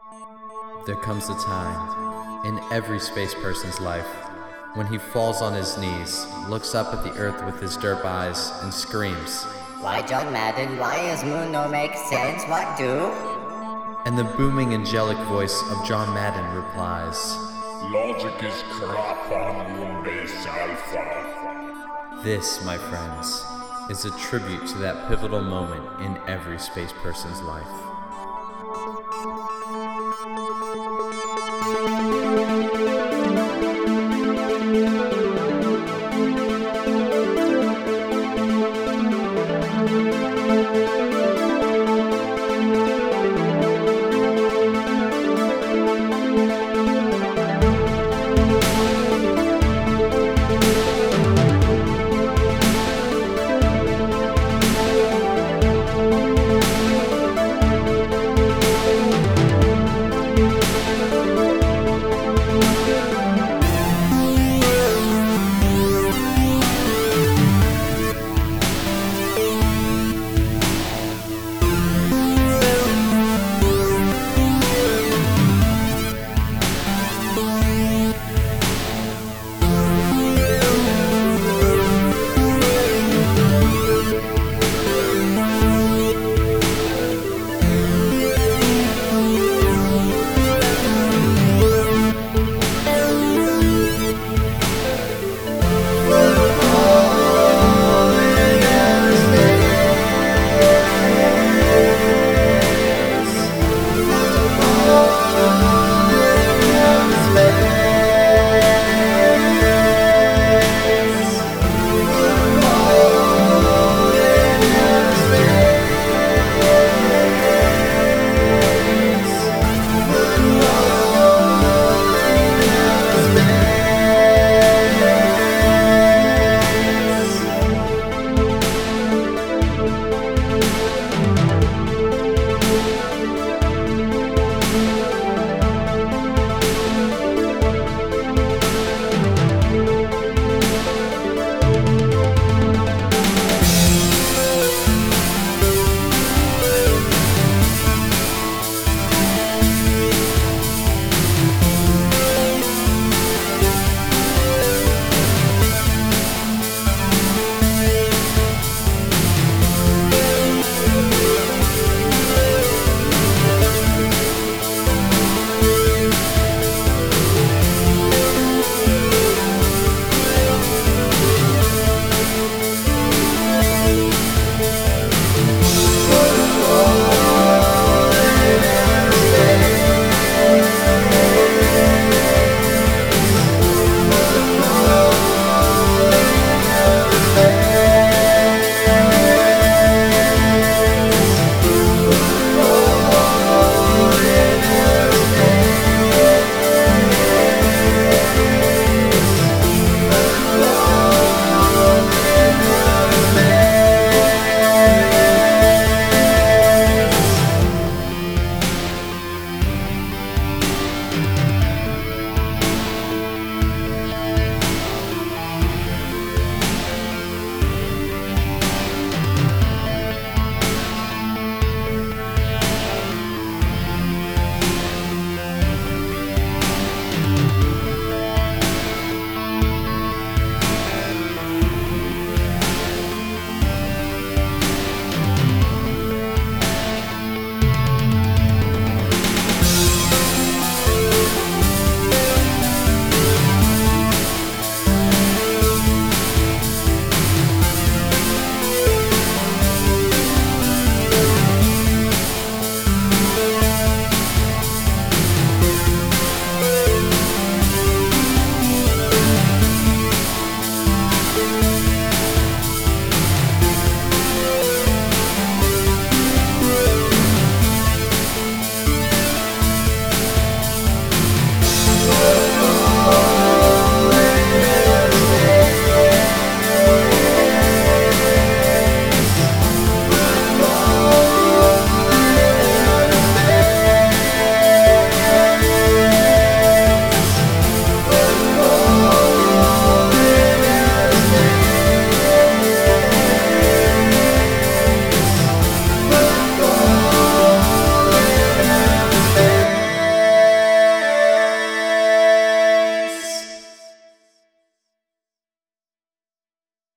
There comes a time in every space person's life when he falls on his knees, looks up at the earth with his derp eyes, and screams, "Why, John Madden, why is moon no make sense? What do?" And the booming angelic voice of John Madden replies, "Logic is crap on Moonbase Alpha." This, my friends, is a tribute to that pivotal moment in every space person's life.